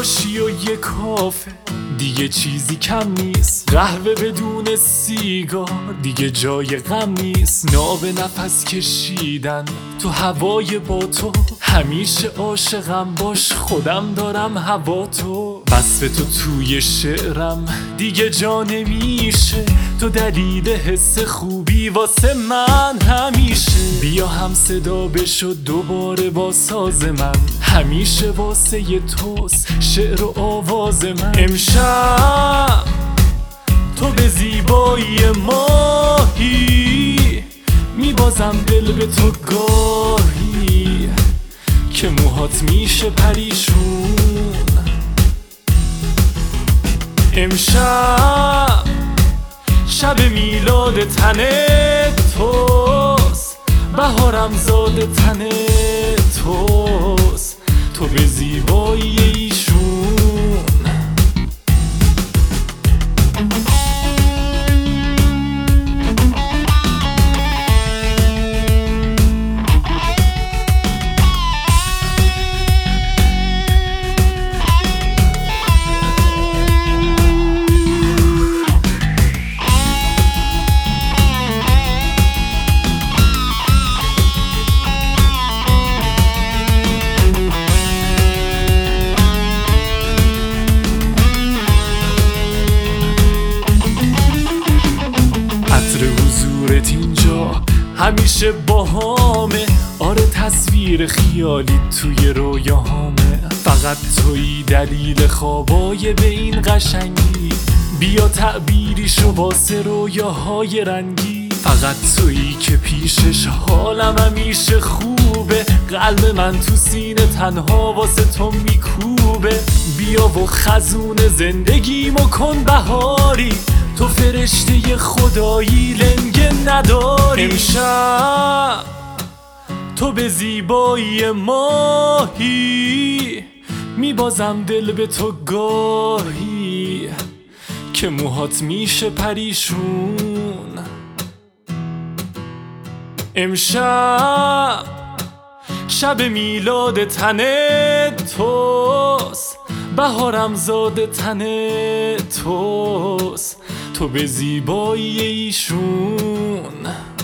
باشی و یه کافه دیگه چیزی کم نیست، قهوه بدون سیگار دیگه جای غم نیست، ناب نفس کشیدن تو هوای با تو، همیشه عاشقم باش خودم دارم هوا تو، وصف تو توی شعرم دیگه جا نمیشه، تو دلیل حس خوبی واسه من همیشه، بیا هم صدا بشو دوباره با ساز من، همیشه واسه ی توست شعر و آواز من، امشب تو به زیبایی ماهی، میبازم دل به تو گاهی که موهات میشه پریشون، امشب شب میلاد تن توست، بهارم زاد تن توست، تو به زیبایی ایشون. حضورت اینجا همیشه باهامه، آره تصویر خیالی توی رویاهامه، فقط تویی دلیل خوابای به این قشنگی، بیا تعبیریشو واسه رویاهای رنگی، فقط تویی که پیشش حالم همیشه خوبه، قلب من تو سینه تنها واسه تو میکوبه، بیا و خزون زندگیمو کن بهاری، تو فرشته خدایی لنگه نداری، امشب تو به زیبایی ماهی، میبازم دل به تو گاهی که موهات میشه پریشون، امشب شب میلاد تن توست، بهارم زاد تن توست، تو به زیبایی ایشون.